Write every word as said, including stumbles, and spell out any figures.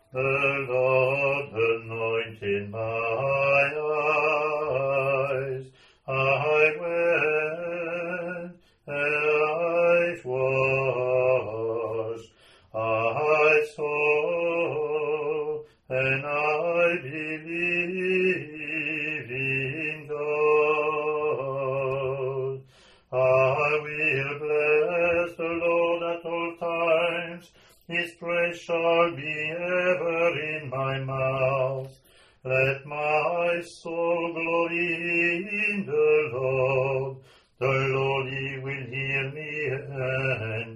The Lord anointed my eyes. I went and I washed. I saw and I believe in God. I will bless the Lord at all times. His praise shall be ever in my mouth. Let my soul glory in the Lord. The Lord, he will hear me and